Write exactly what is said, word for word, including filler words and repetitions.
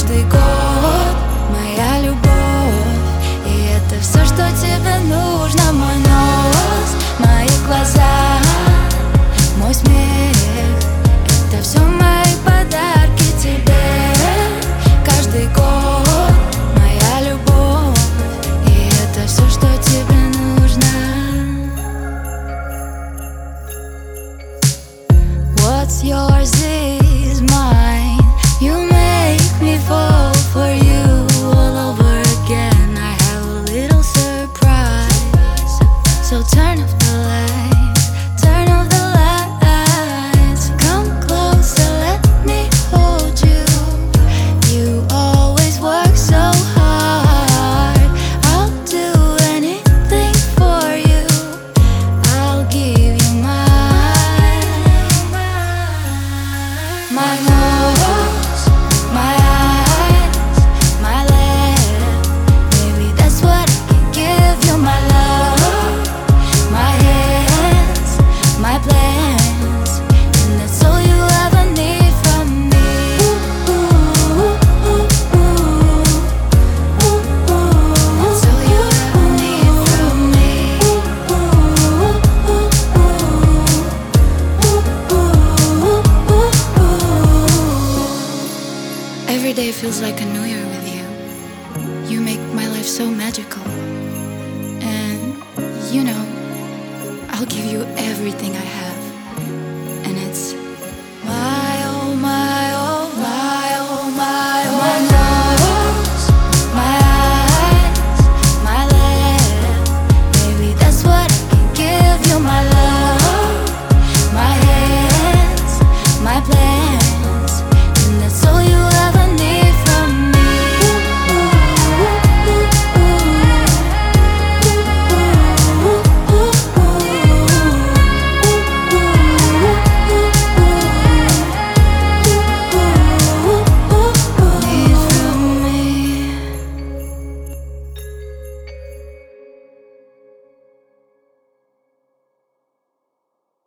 каждый год моя любовь. И это все, что тебе нужно. Мой нос, мои глаза, мой смех. Это все мои подарки тебе. Каждый год моя любовь. И это все, что тебе нужно. What's yours is mine. You make me fall for you all over again. I have a little surprise. So turn off the lights, turn off the lights. Come closer, let me hold you. You always work so hard. I'll do anything for you. I'll give you mine. My nose, my eyes, my left. Maybe that's what I can give you. My love, my hands, my plans. And that's all you ever need from me. That's all you ever need from me. Every day feels like a new year with you. You make my life so magical. And you know, I'll give you everything I have.